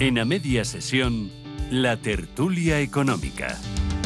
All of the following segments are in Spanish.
En A Media Sesión, la tertulia económica.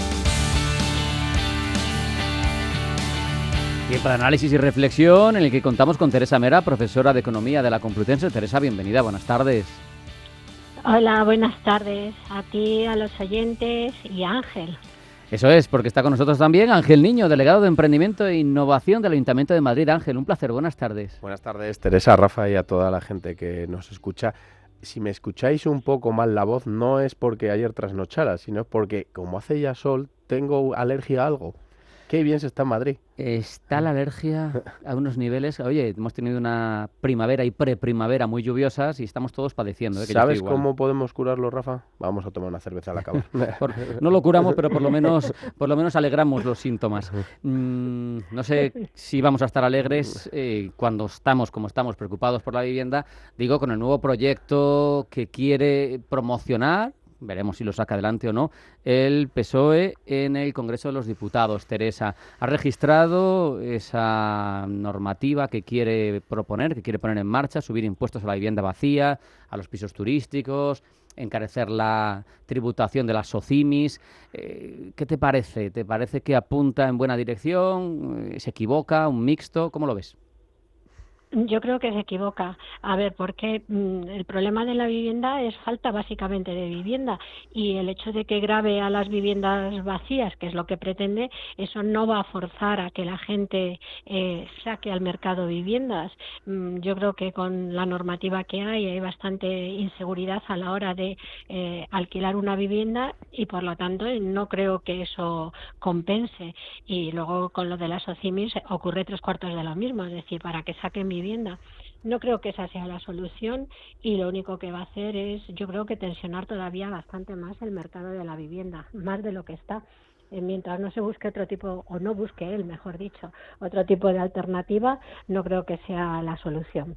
Tiempo de análisis y reflexión en el que contamos con Teresa Mera, profesora de Economía de la Complutense. Teresa, bienvenida, buenas tardes. Hola, buenas tardes a ti, a los oyentes y a Ángel. Eso es, porque está con nosotros también Ángel Niño, delegado de Emprendimiento e Innovación del Ayuntamiento de Madrid. Ángel, un placer, buenas tardes. Buenas tardes, Teresa, Rafa y a toda la gente que nos escucha. Si me escucháis un poco mal la voz, no es porque ayer trasnochara, sino es porque, como hace ya sol, tengo alergia a algo. Qué bien se está en Madrid. Está la alergia a unos niveles. Oye, hemos tenido una primavera y preprimavera muy lluviosas y estamos todos padeciendo. ¿Sabes cómo podemos curarlo, Rafa? Vamos a tomar una cerveza al acabar. No lo curamos, pero por lo menos alegramos los síntomas. No sé si vamos a estar alegres cuando estamos, como estamos, preocupados por la vivienda. Digo, con el nuevo proyecto que quiere promocionar, veremos si lo saca adelante o no, el PSOE en el Congreso de los Diputados. Teresa, ha registrado esa normativa que quiere proponer, que quiere poner en marcha, subir impuestos a la vivienda vacía, a los pisos turísticos, encarecer la tributación de las SOCIMIs. ¿Qué te parece? ¿Te parece que apunta en buena dirección? ¿Se equivoca? ¿Un mixto? ¿Cómo lo ves? Yo creo que se equivoca. A ver, porque el problema de la vivienda es falta básicamente de vivienda, y el hecho de que grave a las viviendas vacías, que es lo que pretende, eso no va a forzar a que la gente saque al mercado viviendas. Yo creo que con la normativa que hay bastante inseguridad a la hora de alquilar una vivienda, y por lo tanto no creo que eso compense. Y luego con lo de las SOCIMIs ocurre 3/4 de lo mismo, es decir, para que saquen vivienda. No creo que esa sea la solución, y lo único que va a hacer es, yo creo que tensionar todavía bastante más el mercado de la vivienda, más de lo que está. Mientras no se busque otro tipo, o no busque él, mejor dicho, otro tipo de alternativa, no creo que sea la solución.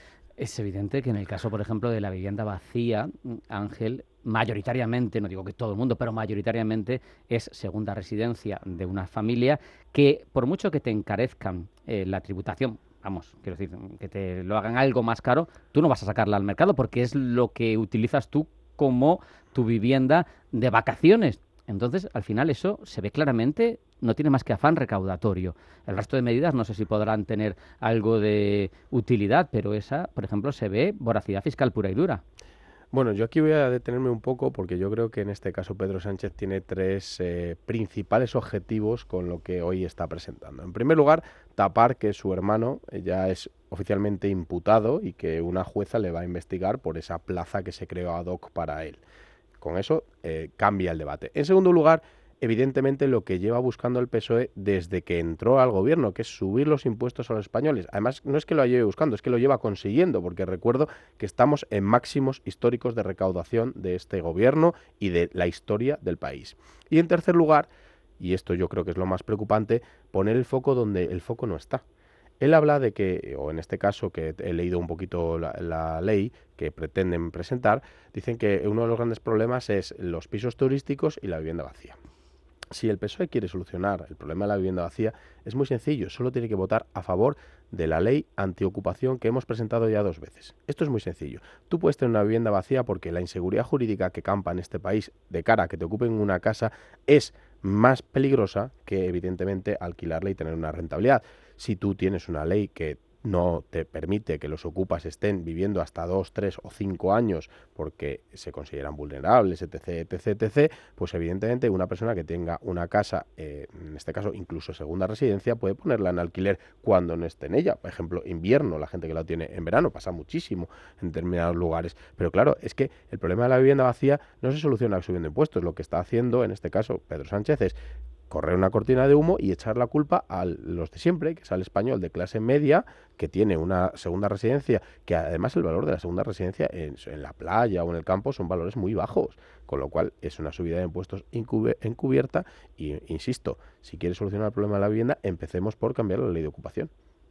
Es evidente que en el caso, por ejemplo, de la vivienda vacía, Ángel, mayoritariamente, no digo que todo el mundo, pero mayoritariamente es segunda residencia de una familia que, por mucho que te encarezcan la tributación, vamos, quiero decir, que te lo hagan algo más caro, tú no vas a sacarla al mercado porque es lo que utilizas tú como tu vivienda de vacaciones. Entonces, al final eso se ve claramente, no tiene más que afán recaudatorio. El resto de medidas no sé si podrán tener algo de utilidad, pero esa, por ejemplo, se ve voracidad fiscal pura y dura. Bueno, yo aquí voy a detenerme un poco porque yo creo que en este caso Pedro Sánchez tiene tres principales objetivos con lo que hoy está presentando. En primer lugar, tapar que su hermano ya es oficialmente imputado y que una jueza le va a investigar por esa plaza que se creó ad hoc para él. Con eso cambia el debate. En segundo lugar, evidentemente lo que lleva buscando el PSOE desde que entró al gobierno, que es subir los impuestos a los españoles. Además, no es que lo lleve buscando, es que lo lleva consiguiendo, porque recuerdo que estamos en máximos históricos de recaudación de este gobierno y de la historia del país. Y en tercer lugar, y esto yo creo que es lo más preocupante, poner el foco donde el foco no está. Él habla de que, o en este caso que he leído un poquito la ley que pretenden presentar, dicen que uno de los grandes problemas es los pisos turísticos y la vivienda vacía. Si el PSOE quiere solucionar el problema de la vivienda vacía, es muy sencillo, solo tiene que votar a favor de la ley antiocupación que hemos presentado ya 2 veces. Esto es muy sencillo. Tú puedes tener una vivienda vacía porque la inseguridad jurídica que campa en este país de cara a que te ocupen una casa es más peligrosa que, evidentemente, alquilarla y tener una rentabilidad. Si tú tienes una ley que no te permite que los ocupas estén viviendo hasta 2, 3 o 5 años porque se consideran vulnerables, etc., etc., etc., pues evidentemente una persona que tenga una casa, en este caso incluso segunda residencia, puede ponerla en alquiler cuando no esté en ella. Por ejemplo, invierno, la gente que la tiene en verano, pasa muchísimo en determinados lugares. Pero claro, es que el problema de la vivienda vacía no se soluciona subiendo impuestos. Lo que está haciendo, en este caso, Pedro Sánchez, es correr una cortina de humo y echar la culpa a los de siempre, que es al español de clase media, que tiene una segunda residencia, que además el valor de la segunda residencia en la playa o en el campo son valores muy bajos, con lo cual es una subida de impuestos encubierta y, insisto, si quieres solucionar el problema de la vivienda, empecemos por cambiar la ley de ocupación.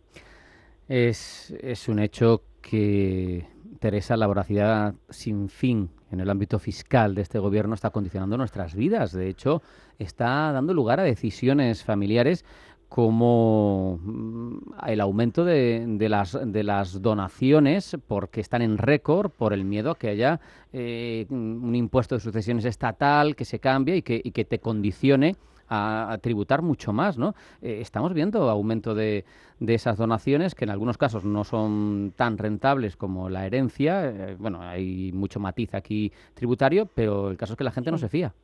Es un hecho que, Teresa, la voracidad sin fin en el ámbito fiscal de este gobierno está condicionando nuestras vidas. De hecho, está dando lugar a decisiones familiares como el aumento de las donaciones, porque están en récord por el miedo a que haya un impuesto de sucesiones estatal que se cambie y que te condicione a tributar mucho más, ¿no? Estamos viendo aumento de esas donaciones, que en algunos casos no son tan rentables como la herencia. Bueno, hay mucho matiz aquí tributario, pero el caso es que la gente no se fía.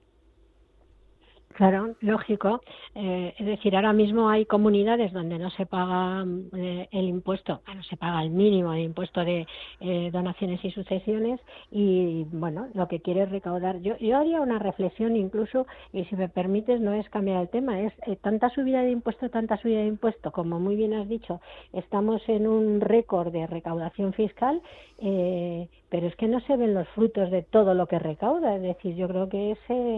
Claro, lógico. Es decir, ahora mismo hay comunidades donde no se paga el impuesto, bueno, se paga el mínimo de impuesto de donaciones y sucesiones y, bueno, lo que quiere es recaudar. Yo haría una reflexión incluso, y si me permites, no es cambiar el tema, es tanta subida de impuesto, como muy bien has dicho, estamos en un récord de recaudación fiscal, pero es que no se ven los frutos de todo lo que recauda. Es decir, yo creo que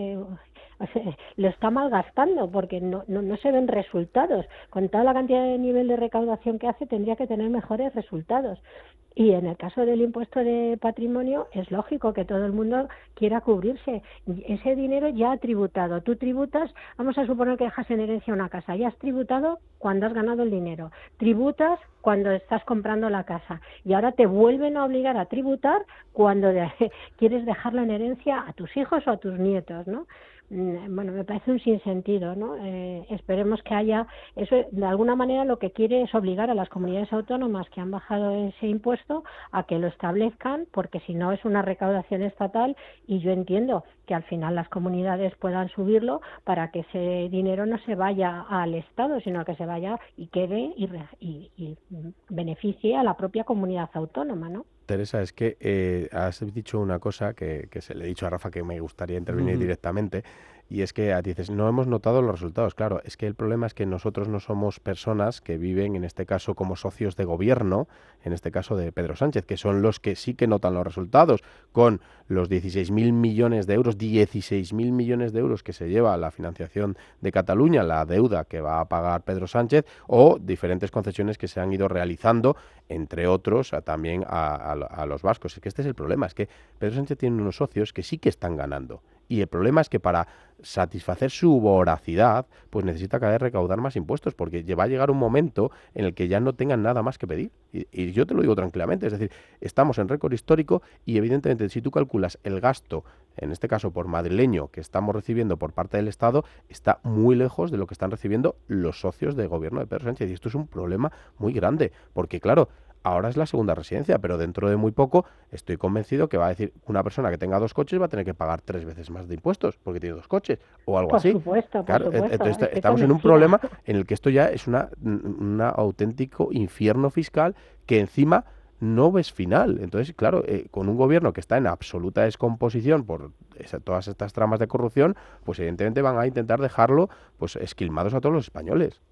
lo está malgastando porque no se ven resultados. Con toda la cantidad de nivel de recaudación que hace, tendría que tener mejores resultados. Y en el caso del impuesto de patrimonio, es lógico que todo el mundo quiera cubrirse. Ese dinero ya ha tributado. Tú tributas, vamos a suponer que dejas en herencia una casa. Ya has tributado cuando has ganado el dinero. Tributas cuando estás comprando la casa. Y ahora te vuelven a obligar a tributar cuando quieres dejarlo en herencia a tus hijos o a tus nietos, ¿no? Bueno, me parece un sinsentido, ¿no? Esperemos que haya eso. De alguna manera lo que quiere es obligar a las comunidades autónomas que han bajado ese impuesto a que lo establezcan, porque si no es una recaudación estatal, y yo entiendo que al final las comunidades puedan subirlo para que ese dinero no se vaya al Estado, sino que se vaya y quede y beneficie a la propia comunidad autónoma, ¿no? Teresa, es que has dicho una cosa que se le he dicho a Rafa que me gustaría intervenir directamente, y es que dices, no hemos notado los resultados. Claro, es que el problema es que nosotros no somos personas que viven, en este caso, como socios de gobierno, en este caso de Pedro Sánchez, que son los que sí que notan los resultados, con los 16.000 millones de euros, 16.000 millones de euros que se lleva la financiación de Cataluña, la deuda que va a pagar Pedro Sánchez, o diferentes concesiones que se han ido realizando, entre otros, también a los vascos. Es que este es el problema, es que Pedro Sánchez tiene unos socios que sí que están ganando. Y el problema es que para satisfacer su voracidad, pues necesita cada vez recaudar más impuestos, porque va a llegar un momento en el que ya no tengan nada más que pedir. Y yo te lo digo tranquilamente, es decir, estamos en récord histórico y evidentemente si tú calculas el gasto, en este caso por madrileño, que estamos recibiendo por parte del Estado, está muy lejos de lo que están recibiendo los socios de gobierno de Pedro Sánchez. Y esto es un problema muy grande, porque claro, ahora es la segunda residencia, pero dentro de muy poco estoy convencido que va a decir una persona que tenga 2 coches va a tener que pagar 3 veces más de impuestos porque tiene 2 coches o algo así. Por supuesto. Entonces estamos en un problema en el que esto ya es un auténtico infierno fiscal que encima no ves final. Entonces, claro, con un gobierno que está en absoluta descomposición por todas estas tramas de corrupción, pues evidentemente van a intentar dejarlo pues esquilmados a todos los españoles.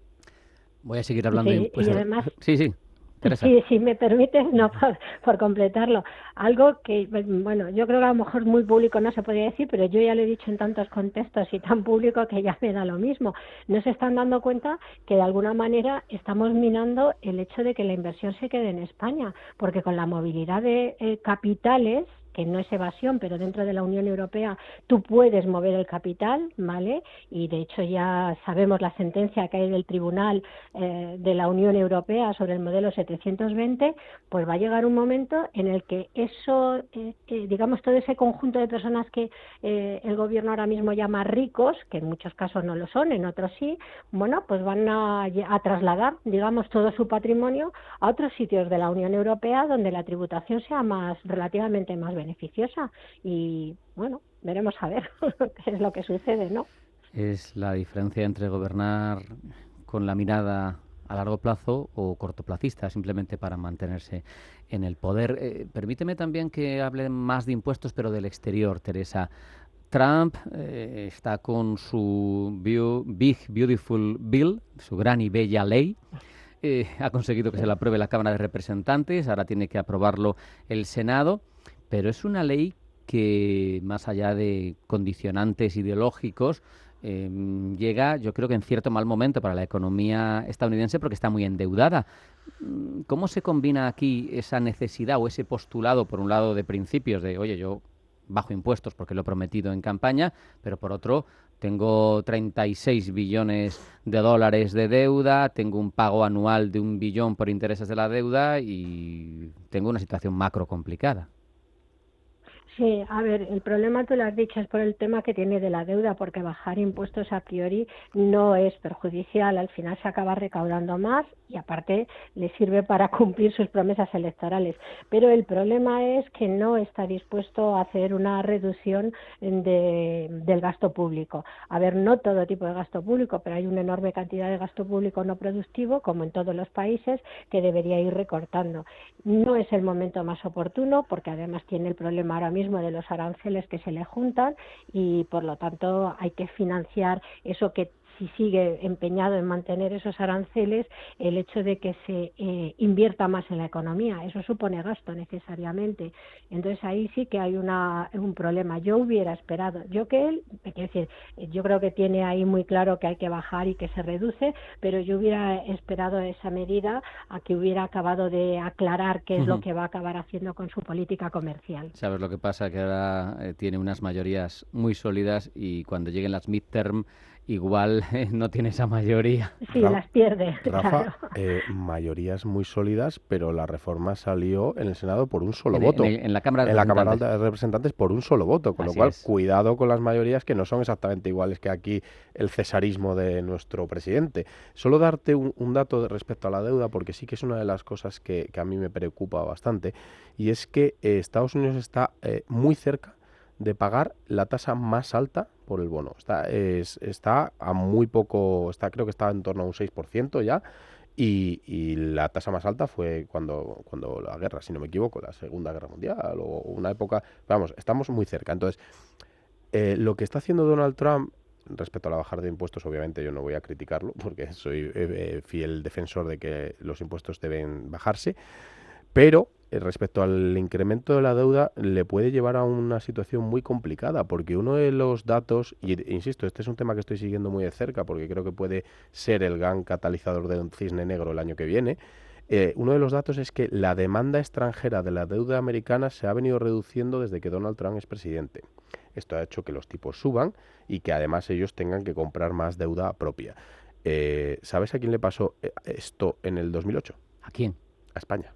Voy a seguir hablando. Sí, y además... Sí. Teresa. Sí, si me permites, no por completarlo. Algo que, bueno, yo creo que a lo mejor muy público no se podría decir, pero yo ya lo he dicho en tantos contextos y tan público que ya me da lo mismo. No se están dando cuenta que de alguna manera estamos minando el hecho de que la inversión se quede en España, porque con la movilidad de capitales, que no es evasión, pero dentro de la Unión Europea tú puedes mover el capital, ¿vale? Y de hecho ya sabemos la sentencia que hay del Tribunal de la Unión Europea sobre el modelo 720, pues va a llegar un momento en el que eso, digamos, todo ese conjunto de personas que el gobierno ahora mismo llama ricos, que en muchos casos no lo son, en otros sí, bueno, pues van a trasladar, digamos, todo su patrimonio a otros sitios de la Unión Europea donde la tributación sea relativamente más beneficiosa. Y bueno, veremos a ver qué es lo que sucede, ¿no? Es la diferencia entre gobernar con la mirada a largo plazo o cortoplacista, simplemente para mantenerse en el poder. Permíteme también que hable más de impuestos, pero del exterior, Teresa. Trump está con su Big Beautiful Bill, su gran y bella ley. Ha conseguido que se la apruebe la Cámara de Representantes, ahora tiene que aprobarlo el Senado, pero es una ley que, más allá de condicionantes ideológicos, llega, yo creo que en cierto mal momento para la economía estadounidense porque está muy endeudada. ¿Cómo se combina aquí esa necesidad o ese postulado, por un lado, de principios de, oye, yo bajo impuestos porque lo he prometido en campaña, pero por otro, tengo 36 billones de dólares de deuda, tengo un pago anual de 1 billón por intereses de la deuda y tengo una situación macro complicada. Sí, a ver, el problema tú lo has dicho es por el tema que tiene de la deuda, porque bajar impuestos a priori no es perjudicial, al final se acaba recaudando más y aparte le sirve para cumplir sus promesas electorales. Pero el problema es que no está dispuesto a hacer una reducción del gasto público. A ver, no todo tipo de gasto público, pero hay una enorme cantidad de gasto público no productivo, como en todos los países, que debería ir recortando. No es el momento más oportuno, porque además tiene el problema ahora mismo de los aranceles que se le juntan y por lo tanto hay que financiar eso que si sigue empeñado en mantener esos aranceles, el hecho de que se invierta más en la economía, eso supone gasto necesariamente. Entonces ahí sí que hay un problema. Yo hubiera esperado, yo creo que tiene ahí muy claro que hay que bajar y que se reduce, pero yo hubiera esperado esa medida a que hubiera acabado de aclarar qué es lo que va a acabar haciendo con su política comercial. ¿Sabes lo que pasa? Que ahora tiene unas mayorías muy sólidas y cuando lleguen las midterm igual no tiene esa mayoría. Sí, las pierde. Rafa, Claro. mayorías muy sólidas, pero la reforma salió en el Senado por un solo voto. En la Cámara de En la Cámara Representantes. de Representantes por un solo voto, con lo Así cual es. cuidado con las mayorías que no son exactamente iguales que aquí el cesarismo de nuestro presidente. Solo darte un dato respecto a la deuda, porque sí que es una de las cosas que a mí me preocupa bastante, y es que Estados Unidos está muy cerca de pagar la tasa más alta por el bono. Está a muy poco, creo que está en torno a un 6% ya, y la tasa más alta fue cuando la guerra, si no me equivoco, la Segunda Guerra Mundial o una época, vamos, estamos muy cerca. Entonces, lo que está haciendo Donald Trump respecto a la bajada de impuestos, obviamente yo no voy a criticarlo porque soy fiel defensor de que los impuestos deben bajarse, pero respecto al incremento de la deuda le puede llevar a una situación muy complicada, porque uno de los datos, y insisto, este es un tema que estoy siguiendo muy de cerca porque creo que puede ser el gran catalizador de un cisne negro el año que viene. Uno de los datos es que la demanda extranjera de la deuda americana se ha venido reduciendo desde que Donald Trump es presidente. Esto ha hecho que los tipos suban y que además ellos tengan que comprar más deuda propia. ¿Sabes a quién le pasó esto en el 2008? ¿A quién? A España.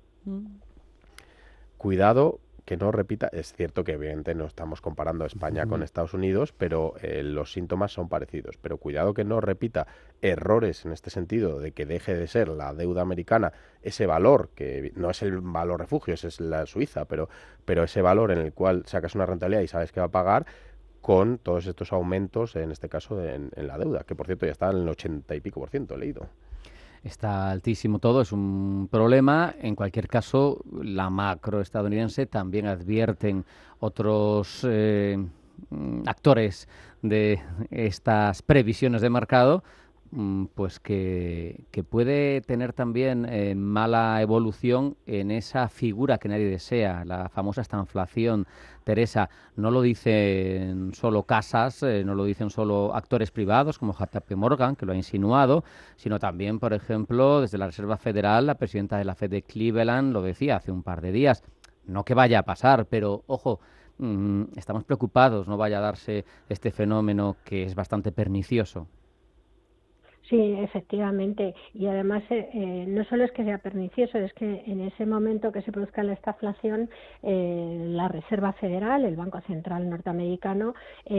Cuidado que no repita, es cierto que evidentemente no estamos comparando España con Estados Unidos, pero los síntomas son parecidos, pero cuidado que no repita errores en este sentido de que deje de ser la deuda americana ese valor, que no es el valor refugio, ese es la Suiza, pero ese valor en el cual sacas una rentabilidad y sabes que va a pagar con todos estos aumentos, en este caso en la deuda, que por cierto ya está en el 80 y pico %, he leído. Está altísimo todo, es un problema. En cualquier caso, la macro estadounidense también advierten otros actores de estas previsiones de mercado, pues que puede tener también mala evolución en esa figura que nadie desea, la famosa estanflación. Teresa, no lo dicen solo casas, no lo dicen solo actores privados como JP Morgan, que lo ha insinuado, sino también, por ejemplo, desde la Reserva Federal, la presidenta de la Fed de Cleveland lo decía hace un par de días. No que vaya a pasar, pero ojo, estamos preocupados, no vaya a darse este fenómeno que es bastante pernicioso. Sí, efectivamente. Y además, no solo es que sea pernicioso, es que en ese momento que se produzca la estaflación, la Reserva Federal, el Banco Central norteamericano,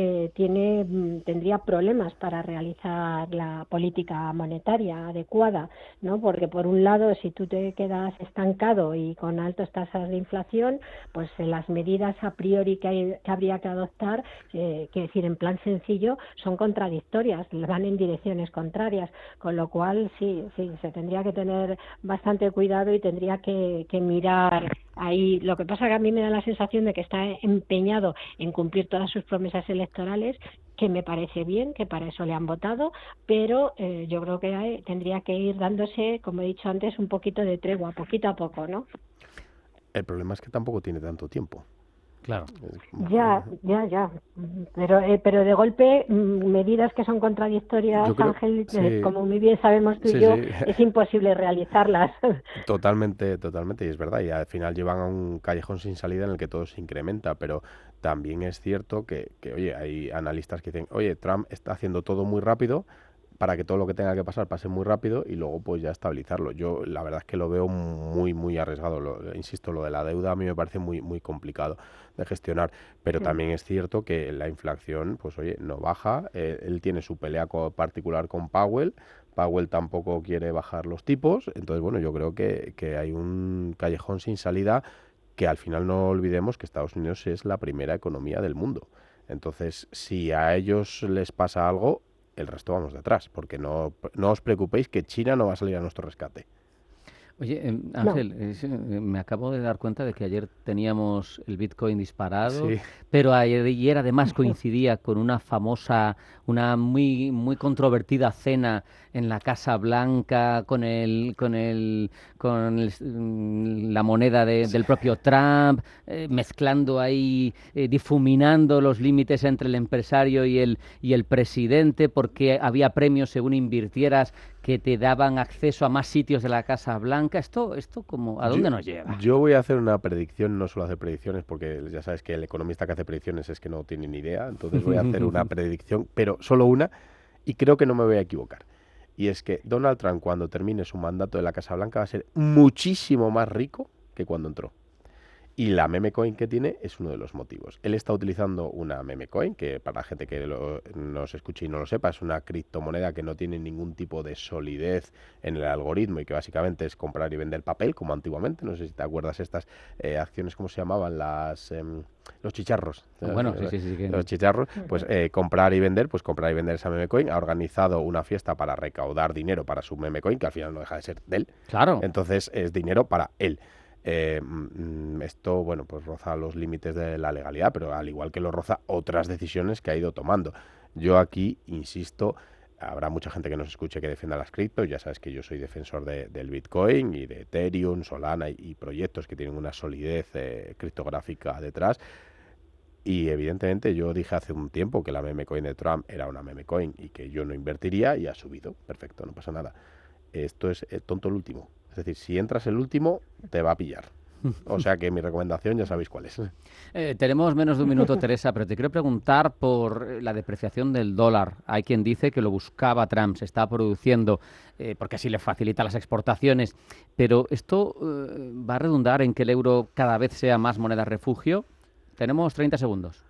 tendría problemas para realizar la política monetaria adecuada, ¿no? Porque por un lado, si tú te quedas estancado y con altas tasas de inflación, pues las medidas a priori que habría que adoptar, que decir en plan sencillo, son contradictorias, van en direcciones contrarias. Con lo cual sí, se tendría que tener bastante cuidado y tendría que mirar ahí. Lo que pasa que a mí me da la sensación de que está empeñado en cumplir todas sus promesas electorales, que me parece bien, que para eso le han votado, pero yo creo que tendría que ir dándose, como he dicho antes, un poquito de tregua, poquito a poco, ¿no? El problema es que tampoco tiene tanto tiempo. Claro. Ya. Pero de golpe, medidas que son contradictorias, Ángel, sí, como muy bien sabemos tú y sí, yo, sí. es imposible realizarlas. Totalmente, totalmente, y es verdad, y al final llevan a un callejón sin salida en el que todo se incrementa, pero también es cierto que, oye, hay analistas que dicen, oye, Trump está haciendo todo muy rápido para que todo lo que tenga que pasar pase muy rápido y luego pues ya estabilizarlo. Yo la verdad es que lo veo muy, muy arriesgado, insisto, lo de la deuda a mí me parece muy, muy complicado de gestionar, pero también es cierto que la inflación, pues oye, no baja, él tiene su pelea particular con Powell. Powell tampoco quiere bajar los tipos, entonces bueno, yo creo que hay un callejón sin salida que al final no olvidemos que Estados Unidos es la primera economía del mundo. Entonces, si a ellos les pasa algo, el resto vamos detrás, porque no os preocupéis que China no va a salir a nuestro rescate. Oye, No. Ángel, me acabo de dar cuenta de que ayer teníamos el Bitcoin disparado, Sí. pero ayer además coincidía con una famosa, una muy muy controvertida cena en la Casa Blanca la moneda del propio Trump, mezclando ahí, difuminando los límites entre el empresario y el presidente, porque había premios según invirtieras que te daban acceso a más sitios de la Casa Blanca. ¿Esto como, a dónde nos lleva? Yo voy a hacer una predicción, no suelo hacer predicciones, porque ya sabes que el economista que hace predicciones es que no tiene ni idea, entonces voy a hacer una predicción, pero solo una, y creo que no me voy a equivocar. Y es que Donald Trump, cuando termine su mandato de la Casa Blanca, va a ser muchísimo más rico que cuando entró. Y la meme coin que tiene es uno de los motivos. Él está utilizando una meme coin, que para la gente que nos escuche y no lo sepa, es una criptomoneda que no tiene ningún tipo de solidez en el algoritmo y que básicamente es comprar y vender papel, como antiguamente. No sé si te acuerdas estas acciones, ¿cómo se llamaban? Los chicharros. Bueno, sí. Los chicharros, pues comprar y vender esa meme coin. Ha organizado una fiesta para recaudar dinero para su meme coin, que al final no deja de ser de él. Claro. Entonces es dinero para él. Esto, bueno, pues roza los límites de la legalidad, pero al igual que lo roza otras decisiones que ha ido tomando. Yo aquí, insisto, habrá mucha gente que nos escuche que defienda las cripto, ya sabes que yo soy defensor del Bitcoin y de Ethereum, Solana y proyectos que tienen una solidez criptográfica detrás. Y evidentemente yo dije hace un tiempo que la meme coin de Trump era una meme coin y que yo no invertiría y ha subido. Perfecto, no pasa nada. Esto es tonto el último. Es decir, si entras el último, te va a pillar. O sea que mi recomendación ya sabéis cuál es. Tenemos menos de un minuto, Teresa, pero te quiero preguntar por la depreciación del dólar. Hay quien dice que lo buscaba Trump, se está produciendo, porque así le facilita las exportaciones. Pero ¿esto va a redundar en que el euro cada vez sea más moneda refugio? Tenemos 30 segundos.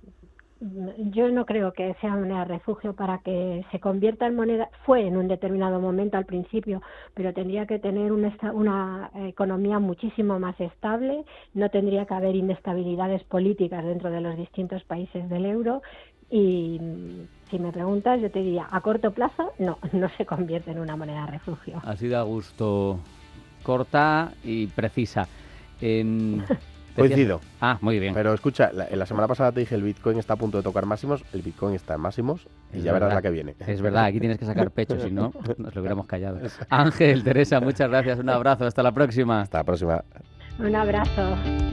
Yo no creo que sea moneda refugio para que se convierta en moneda. Fue en un determinado momento al principio, pero tendría que tener una economía muchísimo más estable, no tendría que haber inestabilidades políticas dentro de los distintos países del euro y si me preguntas yo te diría, a corto plazo no se convierte en una moneda refugio. Así da gusto, corta y precisa. Coincido. Ah, muy bien. Pero escucha, la semana pasada te dije el Bitcoin está a punto de tocar máximos, el Bitcoin está en máximos y ya verás la que viene. Es verdad, aquí tienes que sacar pecho, si no, nos lo hubiéramos callado. Ángel, Teresa, muchas gracias, un abrazo, hasta la próxima. Hasta la próxima. Un abrazo.